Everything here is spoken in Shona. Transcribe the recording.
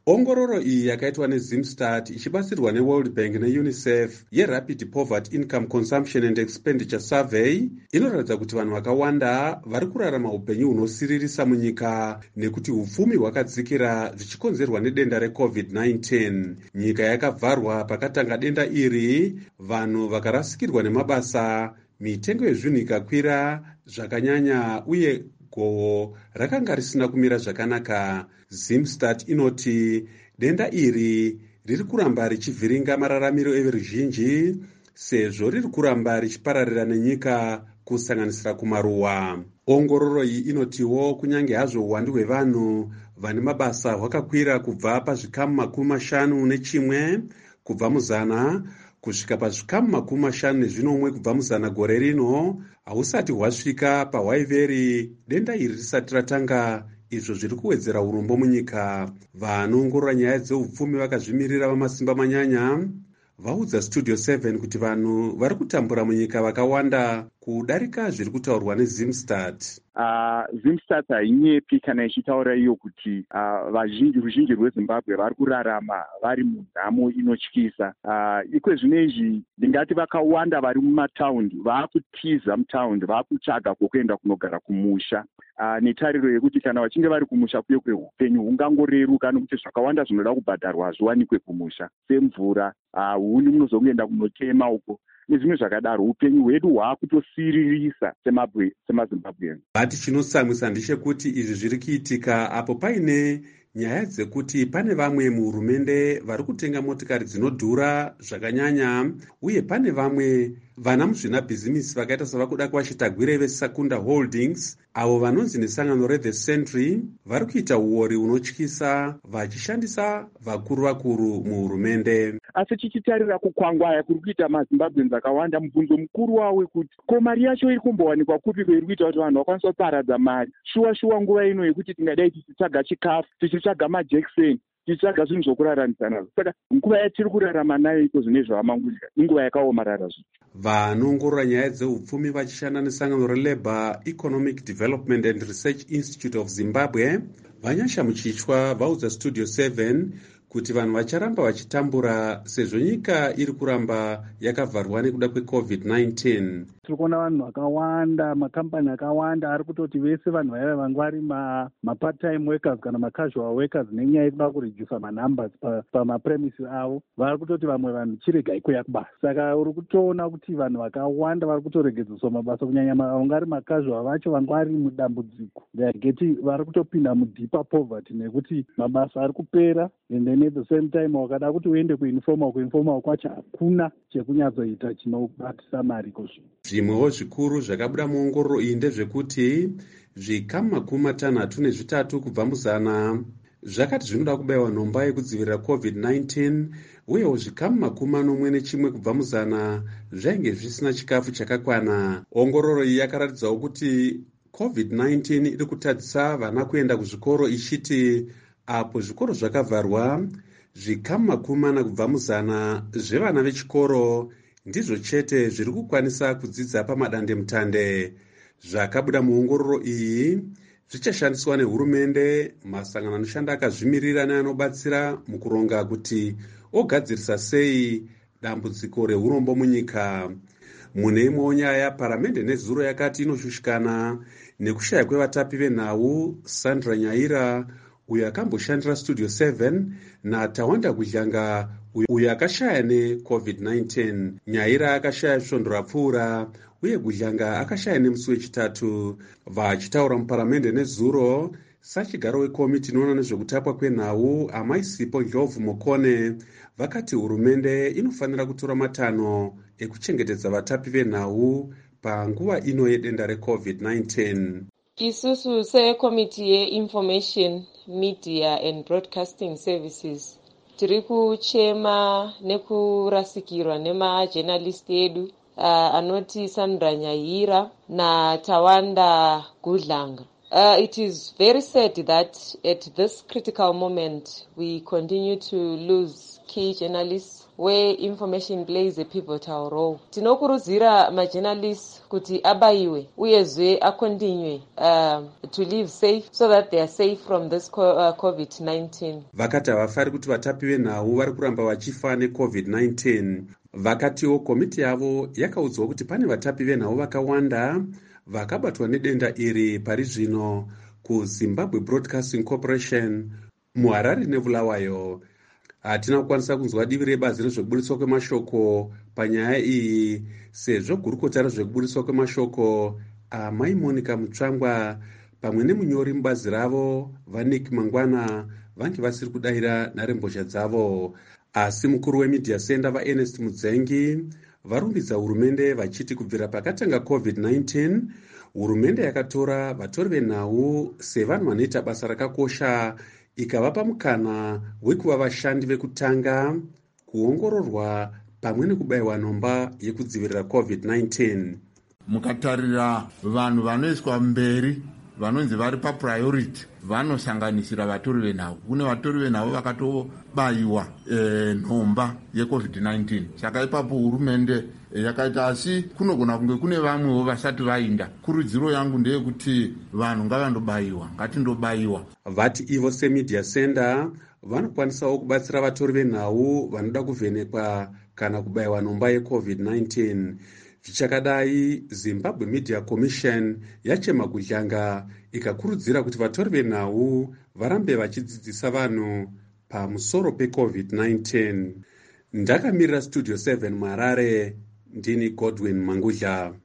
Ongororo iyi yakaitwa neZimstat ichibatsirwa neWorld Bank neUNICEF yeRapid Poverty Income Consumption and Expenditure Survey inoratidza kuti vanhu vakawanda vari kurarama upenyu hunosiririsa munyika nekuti upfumi hwakadzikira zvichikonzerwa nedenda reCovid-19. Nyika yakavharwa pakatanga denda iri, vanhu vakarasikirwa nemabasa, mitengo yezvinhu ikakwira zvakanyanya uye gohwo rakanga risina kumira zvakanaka. Zimstat inoti denda iri riri kuramba richivhiringa mararamiro everuzhinji sezvo riri kuramba richipararira nenyika kusanganisira kumaruwa. Ongororo iyi inotiwo kunyange hazvo uwandu hwevanhu vane mabasa hwakakwira kubva pazvikamu 51 kubva muzana kusvika pazvikamu 50 kubva muzana gore rino, hausati hwasvika pahwaiveri denda iri risati ratanga, izvo zviri kuwedzera urombo munyika. Vanoongorora nyaya dzeupfumi vakazvimirira vamasimba manyanya vaudza Studio 7 kuti vanhu vari kutambura munyika vakawanda kudarika zviri kutaurwa neZimstat. Zimstat hainyepi kana ichitaura iyo kuti ruzhinji rweZimbabwe vari kurarama vari munhamo inotyisa. Ikwezvinezvi ndingati vakawanda vari mumataundi vaakutiza mutaundi, vaakutsvaga kwokuenda kunogara kumusha, netariro yekuti kana vachinge vari kumusha kuye kweupenyu hungangoreruka, nekuti zvakawanda zvinoda kubhadharwa hazviwanikwe kumusha semvura, huni munozongoenda kunotema uko nezvimwe zvakadaro. Upenyu hwedu hwaakutosiririsa semaZimbabwe. Bati chinotsamwisa ndechekuti izvi zviri kuitika apo paine nyaya dzekuti pane vamwe muhurumende vari kutenga motikari dzinodhura zvakanyanya, uye pane vamwe vana muzvinabhizimisi vakaita savakuda kuvachitagwire veSakunda Holdings, avo vanonzi nesangano reThe Century, vari kuita uori unotyisa vachishandisa vakuru muhurumende. Asi tichitarira kukwangwaya kuri kuita maZimbabweans akawanda, mubvunzo mukuru wawo kuti ko mari yacho iri kumbowanikwa kupi kweri kuita kuti vanhu vakwanisa kuparadza mari shuwa nguva ino yekuti tingadai tichitsvaga chikafu, tichitsvaga majekiseni, tichitsvaga zvinhu zvokuraramisa nazvo. Saka nguva yatiri kurarama nayo iko zvinezvi vamangudya inguva yakaomarara zvito. Vanoongorora nyaya dzeupfumi vachishanda nesangano reLabour Economic Development and Research Institute of Zimbabwe vanyasha muchichwa vaudza Studio 7 kuti vanhu vacharamba vachitambura sezvo nyika iri kuramba yakavharwa nekuda kweCovid-19. Tiri kuona vanhu vakawanda, makambani akawanda ari kutoti vese vanhu vaya vanga vari mapart-time workers kana macasual workers nenyaya yekuda kuredusa manumbers pamapremises avo, vari kutoti vamwe vanhu chiregai kuuya kubasa. Saka uri kutoona kuti vanhu vakawanda vari kutoregedzeswa mabasa, kunyanya vanga vari macasual vacho vanga vari mudambudziko, vari kutopinda mudeeper poverty nekuti mabasa ari kupera, and then at the same time wakada kuti uende kuinformal kwacho hakuna chekunyatsoita chinobatisa mari kozvino. Zvimwewo zvikuru zvakabuda muongororo iyi ndezvekuti zvikamu 63 kubva muzana zvakati zvinoda kubayiwa nhomba yekudzivirira COVID-19, uyewo zvikamu 41 kubva muzana zvainge zvisina chikafu chakakwana. Ongororo iyi yakaratidzawo kuti COVID-19 iri kutadzisa vana kuenda kuzvikoro ichiti apo zvikoro zvakavharwa, zvikamu 40 kubva muzana zvevana vechikoro ndizvo chete zviri kukwanisa kudzidza pamadandemutande. Zvakabuda muongororo iyi zvichashandiswa nehurumende, masangano anoshanda akazvimirira neanobatsira mukuronga kuti ogadzirisa sei dambudziko reurombo munyika. Mune imwewo nyaya, paramende nezuro yakati inoshushikana nekushaya kwevatapi venhau. Sandra Nyaira, uyo akamboshandira Studio 7, naTawanda Gudlanga, uyo akashaya neCovid-19. Nyaira akashaya svondo rapfuura uye Gudlanga akashaya nemusi wechitatu. Vachitaura muparamende nezuro, sachigaro wekomiti inoona nezvekutapwa kwenhau amaisipo Ndlovu Mokone vakati hurumende inofanira kutora matanho ekuchengetedza vatapi venhau panguva ino yedenda reCovid-19. Isusu sekomiti yeInformation, Media and Broadcasting Services tiri kuchema nekurasikirwa nemajournalisti edu anoti Sandra Nyaira naTawanda Gudlanga. It is very sad that at this critical moment we continue to lose key journalists where information plays a pivotal role. Tinokurudzira majournalists kuti abaiwe uyezve akontinue to live safe so that they are safe from this COVID-19. Vakati havafari kuti vatapi venhau vari kuramba vachifa neCOVID-19. Vakatiwo komiti yavo yakaudzwa kuti pane vatapi venhau vakawanda vakabatwa nedenda iri pari zvino kuZimbabwe Broadcasting Corporation, muHarare neBulawayo. Hatina kukwanisa kunzwa divi rebazi rezvekubudiswa kwemashoko panyaya iyi, sezvo gurukota rezvekubudiswa kwemashoko Mai Monica Mutsvangwa pamwe nemunyori mubazi ravo Vanik Mangwana vange vasiri kudayira nharembozha dzavo. Asi mukuru weMedia Center vaErnest Mudzengi varumbidza hurumende vachiti kubvira pakatanga COVID-19, hurumende yakatora vatori venhau sevanhu vanoita basa rakakosha, ikavapa mukana wekuva vashandi vekutanga kuongororwa pamwe nekubayiwa nhomba yekudzivirira COVID-19. Mukatarira vanhu vanoiswa mberi vanonzi vari papriority vanosanganisira vatori venhau. Kune vatori venhau vakatobayiwa nhomba yeCOVID-19. Saka ipapo hurumende yakaita asi kunogona kunge kune vamwewo vasati vainda. Kurudziro yangu ndeyekuti vanhu ngavandobayiwa, ngatindobayiwa. Vati ivo seMedia Center vanokwanisawo kubatsira vatori venhau vanoda kuvhenekwa kana kubayiwa nhomba yeCOVID-19. Zvichakadai, Zimbabwe Media Commission yachema kudlanga ikakurudzira kuti vatori venhau varambe vachidzidzisa vanhu pamusoro peCOVID-19. Ndakamirira Studio 7 muHarare, ndini Godwin Mangudla.